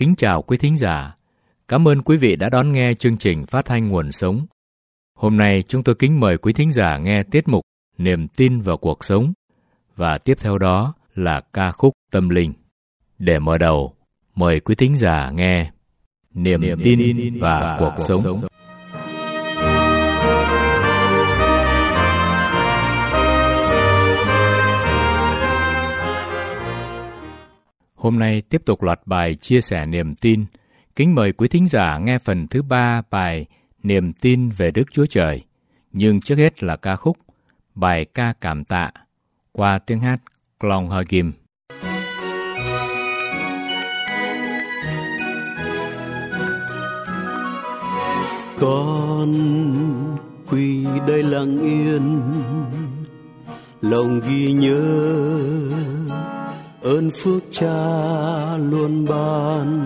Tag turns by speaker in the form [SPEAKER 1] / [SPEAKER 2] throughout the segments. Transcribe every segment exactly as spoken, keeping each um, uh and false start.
[SPEAKER 1] Kính chào quý thính giả. Cảm ơn quý vị đã đón nghe chương trình phát thanh Nguồn Sống. Hôm nay chúng tôi kính mời quý thính giả nghe tiết mục Niềm tin vào cuộc sống, và tiếp theo đó là ca khúc tâm linh. Để mở đầu, mời quý thính giả nghe Niềm, Niềm tin, tin và, và cuộc, cuộc sống. sống. Hôm nay tiếp tục loạt bài chia sẻ niềm tin. Kính mời quý thính giả nghe phần thứ ba bài Niềm tin về Đức Chúa Trời. Nhưng trước hết là ca khúc Bài ca cảm tạ qua tiếng hát Klong Hagim.
[SPEAKER 2] Con quỳ đây lặng yên, lòng ghi nhớ ơn phước Cha luôn ban,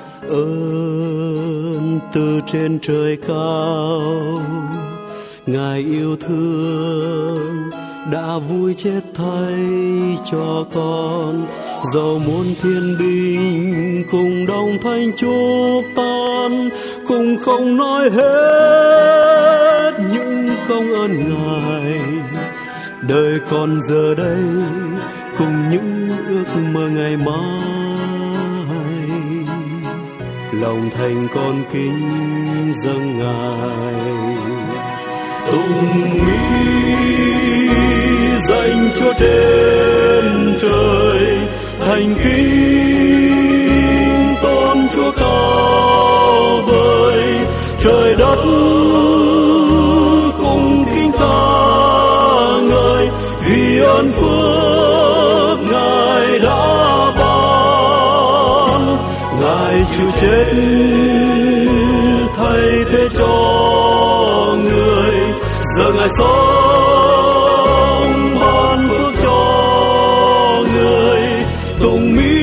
[SPEAKER 2] ơn từ trên trời cao. Ngài yêu thương đã vui chết thay cho con, dầu muôn thiên binh cùng đồng thanh chúc tan, cùng không nói hết những công ơn Ngài. Đời con giờ đây cùng những ước mơ ngày mai, lòng thành con kính dâng Ngài. Tụng mỹ danh Chúa trên trời, thành kính tôn Chúa cao vời. Trời đất cùng kính ca ngợi vì ơn phước Ngài đã ban. Ngài chịu chết thay thế cho người, giờ Ngài sống ban phước cho người. Tụng mỹ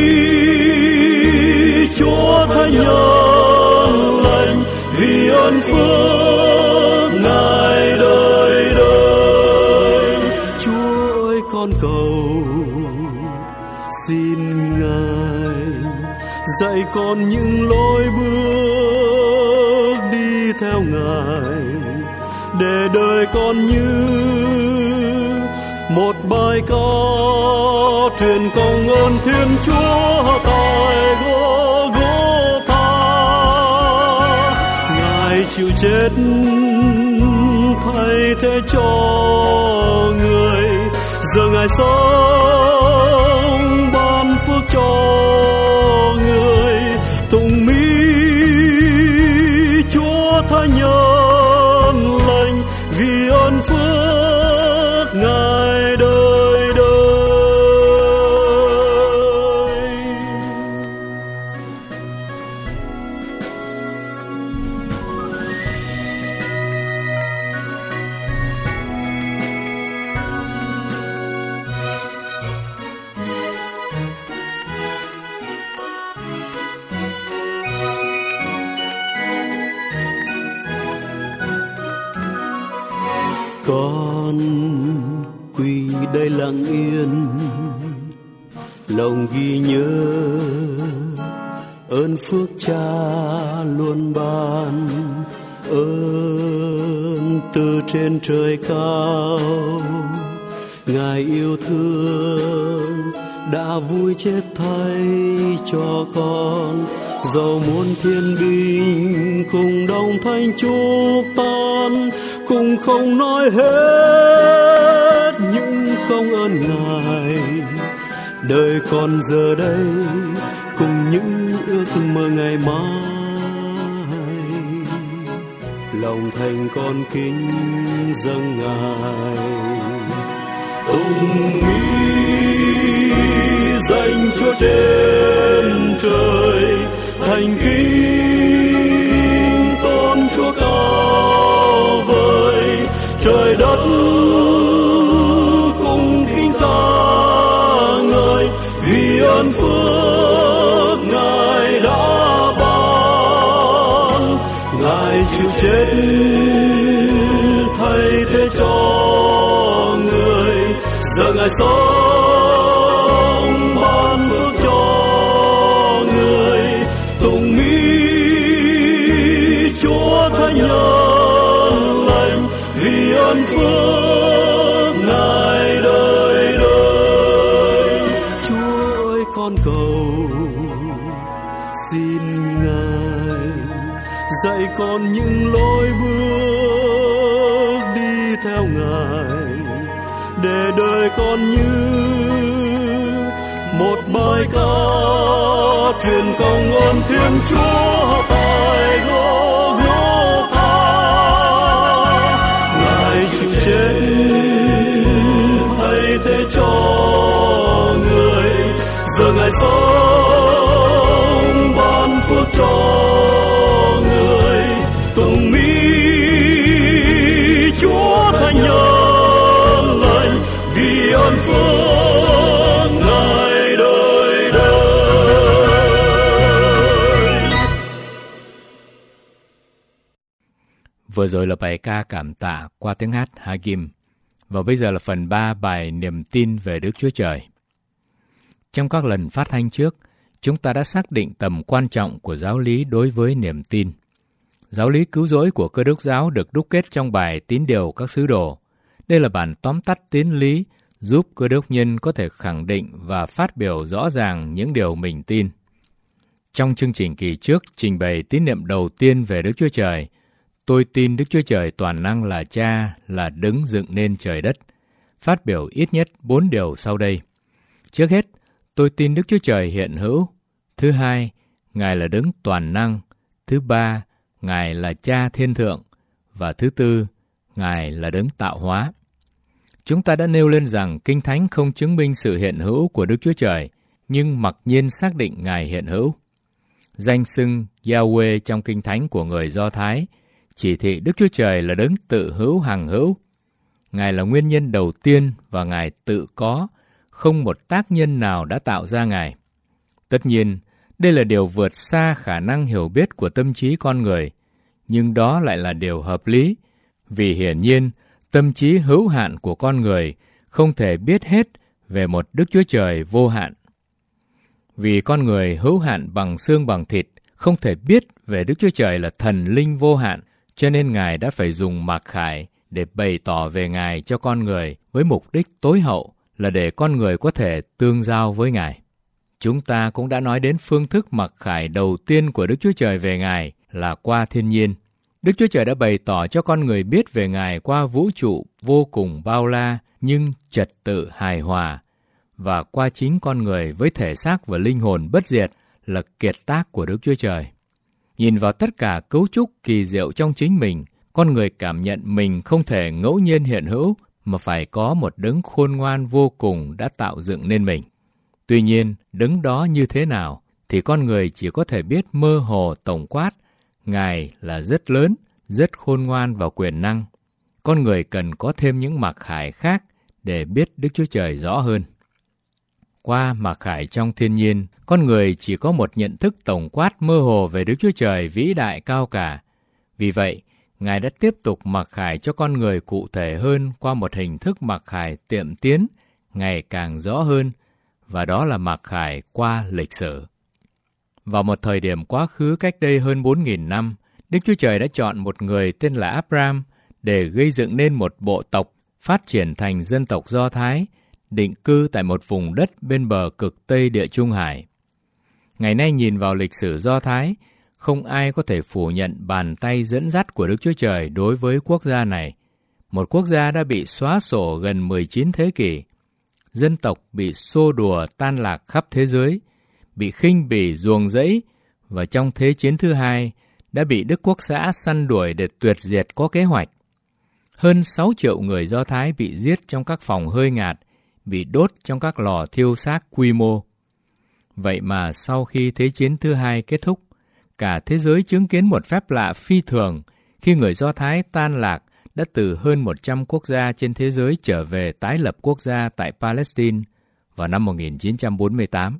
[SPEAKER 2] Chúa Thánh nhân lành vì ơn phước Ngài đời đời. Chúa ơi, con cầu xin Ngài dạy con những lối bước đi theo Ngài, để đời con như một bài ca truyền công ơn Thiên Chúa tại Gô-gô-tha. Ngài chịu chết thay thế cho người, giờ Ngài sống ban phước cho người. Tụng mỹ Chúa Thánh nhân lành vì ơn phước Ngài đời đời. Con quỳ đây lặng yên, lòng ghi nhớ ơn phước Cha luôn ban, ơn từ trên trời cao. Ngài yêu thương đã vui chết thay cho con, dầu muôn thiên binh cùng đồng thanh chúc tan, cùng không nói hết những công ơn Ngài. Đời con giờ đây cùng những ước mơ ngày mai, lòng thành con kính dâng Ngài. Tụng mỹ danh Chúa trên trời, thành kính tôn Chúa cao vời. Trời đất cùng kính ca ngợi vì ơn phước Ngài đã ban. Ngài chịu chết thay thế cho người, giờ Ngài sống ban phước cho người. nhân lành vì ơn phước Ngài đời đời.
[SPEAKER 3] Chúa ơi, con cầu xin Ngài dạy con những lối bước đi theo Ngài, để đời con như một bài ca truyền công ơn Thiên Chúa tại Golgotha. Ngài chịu chết thay thế cho người, giờ Ngài sống ban phước cho người. Tụng mỹ Chúa Thánh nhân lành vì ơn phước Ngài đời đời.
[SPEAKER 1] Vừa rồi là bài ca cảm tạ qua tiếng hát Hagim. Và bây giờ là phần ba bài niềm tin về Đức Chúa Trời. Trong các lần phát thanh trước, chúng ta đã xác định tầm quan trọng của giáo lý đối với niềm tin. Giáo lý cứu rỗi của Cơ Đốc giáo được đúc kết trong bài Tín điều các sứ đồ. Đây là bản tóm tắt tín lý giúp Cơ Đốc nhân có thể khẳng định và phát biểu rõ ràng những điều mình tin. Trong chương trình kỳ trước trình bày tín niệm đầu tiên về Đức Chúa Trời, tôi tin Đức Chúa Trời toàn năng là Cha, là đấng dựng nên trời đất, phát biểu ít nhất bốn điều sau đây. Trước hết, tôi tin Đức Chúa Trời hiện hữu. Thứ hai, Ngài là đấng toàn năng. Thứ ba, Ngài là Cha thiên thượng. Và thứ tư, Ngài là đấng tạo hóa. Chúng ta đã nêu lên rằng Kinh Thánh không chứng minh sự hiện hữu của Đức Chúa Trời, nhưng mặc nhiên xác định Ngài hiện hữu. Danh xưng Yahweh trong Kinh Thánh của người Do Thái chỉ thị Đức Chúa Trời là đấng tự hữu hằng hữu. Ngài là nguyên nhân đầu tiên và Ngài tự có, không một tác nhân nào đã tạo ra Ngài. Tất nhiên, đây là điều vượt xa khả năng hiểu biết của tâm trí con người, nhưng đó lại là điều hợp lý, vì hiển nhiên, tâm trí hữu hạn của con người không thể biết hết về một Đức Chúa Trời vô hạn. Vì con người hữu hạn bằng xương bằng thịt, không thể biết về Đức Chúa Trời là thần linh vô hạn, cho nên Ngài đã phải dùng mặc khải để bày tỏ về Ngài cho con người với mục đích tối hậu là để con người có thể tương giao với Ngài. Chúng ta cũng đã nói đến phương thức mặc khải đầu tiên của Đức Chúa Trời về Ngài là qua thiên nhiên. Đức Chúa Trời đã bày tỏ cho con người biết về Ngài qua vũ trụ vô cùng bao la nhưng trật tự hài hòa, và qua chính con người với thể xác và linh hồn bất diệt là kiệt tác của Đức Chúa Trời. Nhìn vào tất cả cấu trúc kỳ diệu trong chính mình, con người cảm nhận mình không thể ngẫu nhiên hiện hữu mà phải có một đấng khôn ngoan vô cùng đã tạo dựng nên mình. Tuy nhiên, đấng đó như thế nào thì con người chỉ có thể biết mơ hồ tổng quát. Ngài là rất lớn, rất khôn ngoan và quyền năng. Con người cần có thêm những mặc khải khác để biết Đức Chúa Trời rõ hơn. Qua mặc khải trong thiên nhiên, con người chỉ có một nhận thức tổng quát mơ hồ về Đức Chúa Trời vĩ đại cao cả. Vì vậy, Ngài đã tiếp tục mặc khải cho con người cụ thể hơn qua một hình thức mặc khải tiệm tiến, ngày càng rõ hơn, và đó là mặc khải qua lịch sử. Vào một thời điểm quá khứ cách đây hơn bốn nghìn năm, Đức Chúa Trời đã chọn một người tên là Abraham để gây dựng nên một bộ tộc phát triển thành dân tộc Do Thái, định cư tại một vùng đất bên bờ cực Tây Địa Trung Hải. Ngày nay nhìn vào lịch sử Do Thái, không ai có thể phủ nhận bàn tay dẫn dắt của Đức Chúa Trời đối với quốc gia này. Một quốc gia đã bị xóa sổ gần mười chín thế kỷ. Dân tộc bị xô đùa tan lạc khắp thế giới, bị khinh bỉ ruồng rẫy, và trong Thế chiến thứ hai đã bị Đức Quốc xã săn đuổi để tuyệt diệt có kế hoạch. Hơn sáu triệu người Do Thái bị giết trong các phòng hơi ngạt, bị đốt trong các lò thiêu xác quy mô. Vậy mà sau khi Thế chiến thứ hai kết thúc, cả thế giới chứng kiến một phép lạ phi thường khi người Do Thái tan lạc đã từ hơn một trăm quốc gia trên thế giới trở về tái lập quốc gia tại Palestine vào năm một nghìn chín trăm bốn mươi tám.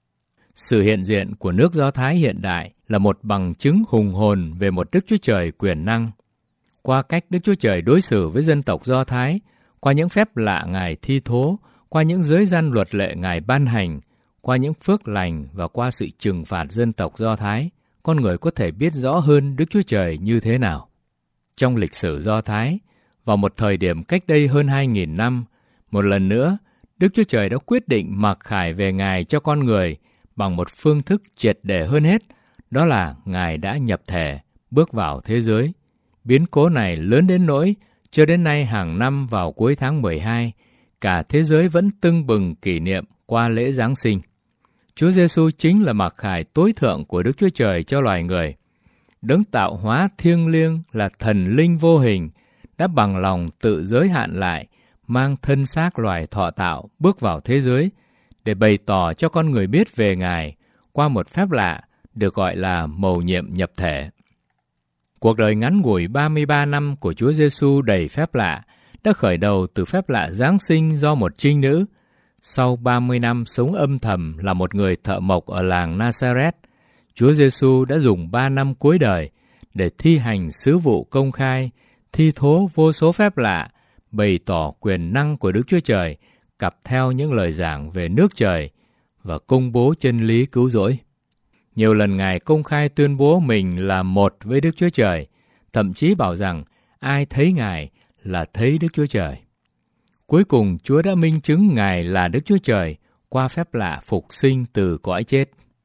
[SPEAKER 1] Sự hiện diện của nước Do Thái hiện đại là một bằng chứng hùng hồn về một Đức Chúa Trời quyền năng. Qua cách Đức Chúa Trời đối xử với dân tộc Do Thái, qua những phép lạ Ngài thi thố, qua những giới gian luật lệ Ngài ban hành, qua những phước lành và qua sự trừng phạt dân tộc Do Thái, con người có thể biết rõ hơn Đức Chúa Trời như thế nào. Trong lịch sử Do Thái, vào một thời điểm cách đây hơn hai nghìn năm, một lần nữa, Đức Chúa Trời đã quyết định mặc khải về Ngài cho con người bằng một phương thức triệt để hơn hết, đó là Ngài đã nhập thể, bước vào thế giới. Biến cố này lớn đến nỗi, cho đến nay hàng năm vào cuối tháng mười hai, cả thế giới vẫn tưng bừng kỷ niệm qua lễ Giáng sinh. Chúa Giêsu chính là mặc khải tối thượng của Đức Chúa Trời cho loài người. Đấng tạo hóa thiêng liêng là thần linh vô hình, đã bằng lòng tự giới hạn lại, mang thân xác loài thọ tạo bước vào thế giới, để bày tỏ cho con người biết về Ngài qua một phép lạ được gọi là mầu nhiệm nhập thể. Cuộc đời ngắn ngủi ba mươi ba năm của Chúa Giêsu đầy phép lạ đã khởi đầu từ phép lạ Giáng sinh do một trinh nữ. Sau ba mươi năm sống âm thầm là một người thợ mộc ở làng Nazareth, Chúa Giêsu đã dùng ba năm cuối đời để thi hành sứ vụ công khai, thi thố vô số phép lạ, bày tỏ quyền năng của Đức Chúa Trời, cặp theo những lời giảng về nước trời và công bố chân lý cứu rỗi. Nhiều lần Ngài công khai tuyên bố mình là một với Đức Chúa Trời, thậm chí bảo rằng ai thấy Ngài là thấy Đức Chúa Trời. Cuối cùng, Chúa đã minh chứng Ngài là Đức Chúa Trời qua phép lạ phục sinh từ cõi chết.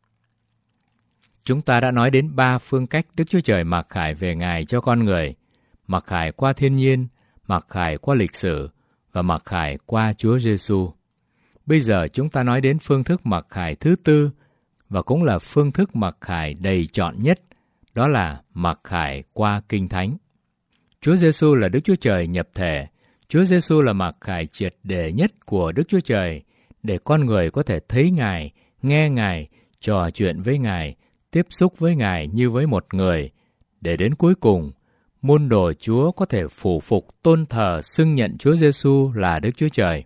[SPEAKER 1] Chúng ta đã nói đến ba phương cách Đức Chúa Trời mặc khải về Ngài cho con người: mặc khải qua thiên nhiên, mặc khải qua lịch sử và mặc khải qua Chúa Giêsu. Bây giờ chúng ta nói đến phương thức mặc khải thứ tư, và cũng là phương thức mặc khải đầy trọn nhất, đó là mặc khải qua Kinh Thánh. Chúa Giêsu là Đức Chúa Trời nhập thể. Chúa Giêsu là mặc khải triệt để nhất của Đức Chúa Trời, để con người có thể thấy Ngài, nghe Ngài, trò chuyện với Ngài, tiếp xúc với Ngài như với một người, để đến cuối cùng, môn đồ Chúa có thể phủ phục tôn thờ xưng nhận Chúa Giêsu là Đức Chúa Trời.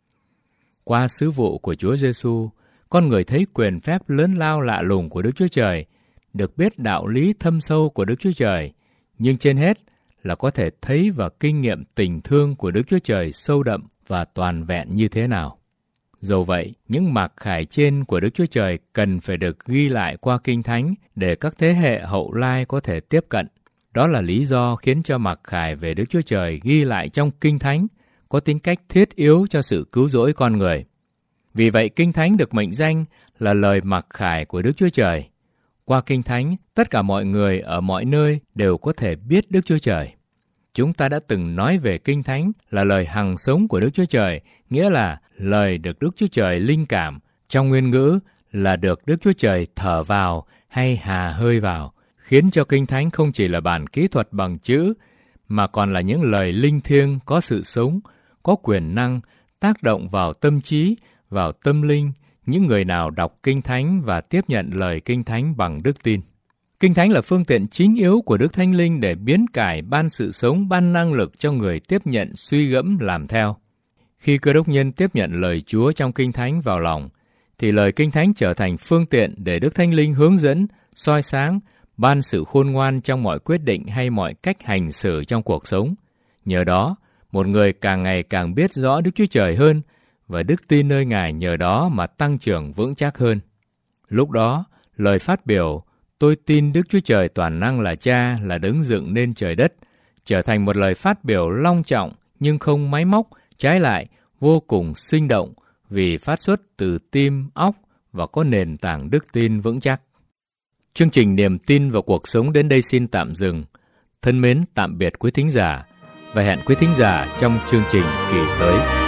[SPEAKER 1] Qua sứ vụ của Chúa Giêsu, con người thấy quyền phép lớn lao lạ lùng của Đức Chúa Trời, được biết đạo lý thâm sâu của Đức Chúa Trời, nhưng trên hết là có thể thấy và kinh nghiệm tình thương của Đức Chúa Trời sâu đậm và toàn vẹn như thế nào. Dẫu vậy, những mặc khải trên của Đức Chúa Trời cần phải được ghi lại qua Kinh Thánh để các thế hệ hậu lai có thể tiếp cận. Đó là lý do khiến cho mặc khải về Đức Chúa Trời ghi lại trong Kinh Thánh có tính cách thiết yếu cho sự cứu rỗi con người. Vì vậy, Kinh Thánh được mệnh danh là lời mặc khải của Đức Chúa Trời. Qua Kinh Thánh, tất cả mọi người ở mọi nơi đều có thể biết Đức Chúa Trời. Chúng ta đã từng nói về Kinh Thánh là lời hằng sống của Đức Chúa Trời, nghĩa là lời được Đức Chúa Trời linh cảm, trong nguyên ngữ là được Đức Chúa Trời thở vào hay hà hơi vào, khiến cho Kinh Thánh không chỉ là bản kỹ thuật bằng chữ, mà còn là những lời linh thiêng có sự sống, có quyền năng, tác động vào tâm trí, vào tâm linh, những người nào đọc Kinh Thánh và tiếp nhận lời Kinh Thánh bằng đức tin. Kinh Thánh là phương tiện chính yếu của Đức Thánh Linh để biến cải, ban sự sống, ban năng lực cho người tiếp nhận, suy gẫm, làm theo. Khi Cơ Đốc nhân tiếp nhận lời Chúa trong Kinh Thánh vào lòng, thì lời Kinh Thánh trở thành phương tiện để Đức Thánh Linh hướng dẫn, soi sáng, ban sự khôn ngoan trong mọi quyết định hay mọi cách hành xử trong cuộc sống. Nhờ đó, một người càng ngày càng biết rõ Đức Chúa Trời hơn, và đức tin nơi Ngài nhờ đó mà tăng trưởng vững chắc hơn. Lúc đó, lời phát biểu "Tôi tin Đức Chúa Trời toàn năng là Cha, là đấng dựng nên trời đất" trở thành một lời phát biểu long trọng nhưng không máy móc, trái lại vô cùng sinh động vì phát xuất từ tim, óc và có nền tảng đức tin vững chắc. Chương trình Niềm tin vào cuộc sống đến đây xin tạm dừng. Thân mến tạm biệt quý thính giả và hẹn quý thính giả trong chương trình kỳ tới.